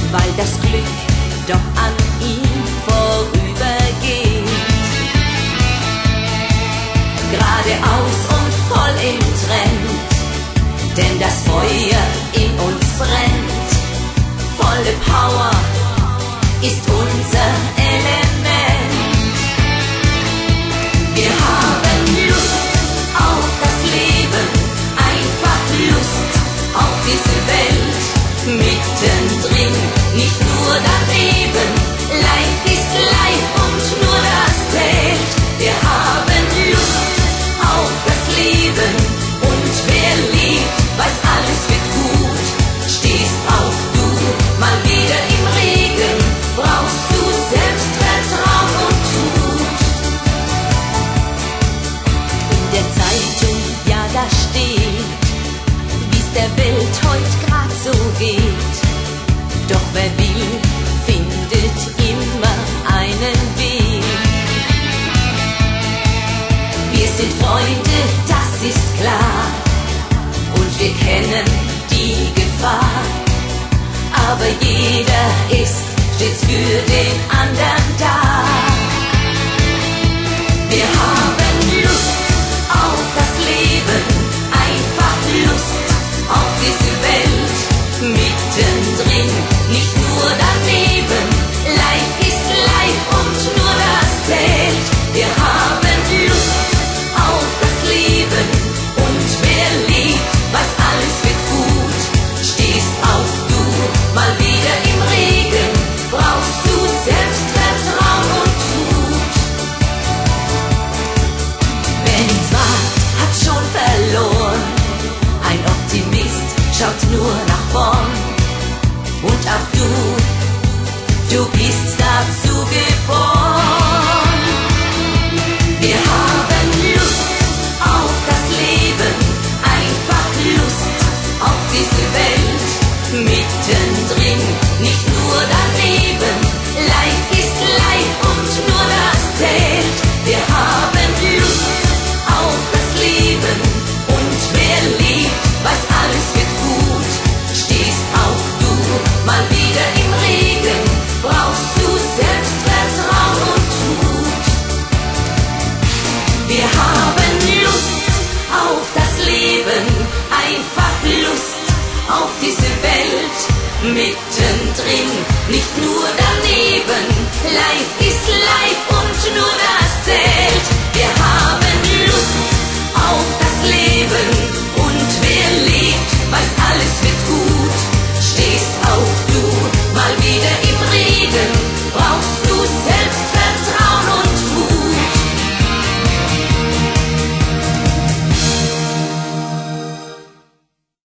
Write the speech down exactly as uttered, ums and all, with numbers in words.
weil das Glück doch an ihm vorübergeht. Geradeaus und voll im Trend, denn das Feuer in uns brennt. Volle Power ist unser Element. Wir haben Lust auf das Leben, einfach Lust auf diese Welt. Mittendrin, nicht nur daneben. Life ist life und nur das zählt. Wir haben Lust auf das Leben und wer lebt, weiß alles wird gut. Stehst auch du mal wieder im Regen, brauchst du Selbstvertrauen und Mut. In der Zeitung, ja da steht, wie's der Welt heut grad so geht. Doch wer will, findet immer einen Weg. Wir sind Freunde, das ist klar, und wir kennen die Gefahr. Aber jeder ist stets für den anderen da. Wir haben Lust auf das Leben, einfach Lust auf diese Welt. Mittendrin, nicht nur daneben. Life ist life und nur das zählt. Wir haben Lust auf das Leben und wer lebt, weiß alles wird gut. Stehst auch du mal wieder im Regen, brauchst du Selbstvertrauen und Mut. Wer nichts wagt, hat schon verloren. Ein Optimist schaut nur nach vorn. Und auch du, du bist dazu geboren. Wir haben Lust auf das Leben, einfach Lust auf diese Welt. Mittendrin, nicht nur daneben. Life ist life und nur das zählt. Wir haben Lust auf das Leben und wer lebt, weiß alles wird gut. Stehst auch du mal wieder im Regen, brauchst du Selbstvertrauen und Mut. Wir haben Lust auf das Leben, einfach Lust auf diese Welt. Mittendrin, nicht nur daneben. Life ist life und nur das zählt. Wir haben Lust auf das Leben und wer lebt, weiß alles wird gut.